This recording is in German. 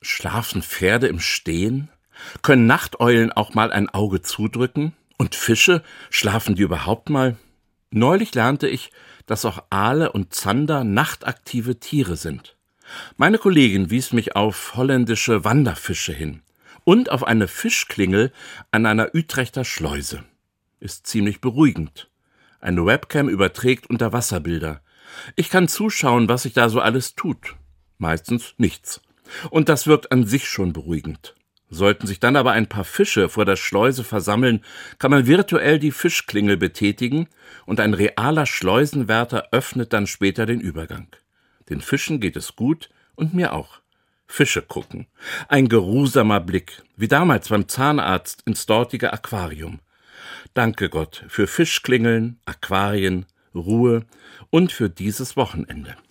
Schlafen Pferde im Stehen? Können Nachteulen auch mal ein Auge zudrücken? Und Fische, schlafen die überhaupt mal? Neulich lernte ich, dass auch Aale und Zander nachtaktive Tiere sind. Meine Kollegin wies mich auf holländische Wanderfische hin und auf eine Fischklingel an einer Utrechter Schleuse. Ist ziemlich beruhigend. Eine Webcam überträgt Unterwasserbilder. Ich kann zuschauen, was sich da so alles tut. Meistens nichts. Und das wirkt an sich schon beruhigend. Sollten sich dann aber ein paar Fische vor der Schleuse versammeln, kann man virtuell die Fischklingel betätigen und ein realer Schleusenwärter öffnet dann später den Übergang. Den Fischen geht es gut und mir auch. Fische gucken. Ein geruhsamer Blick, wie damals beim Zahnarzt ins dortige Aquarium. Danke Gott für Fischklingeln, Aquarien, Ruhe und für dieses Wochenende.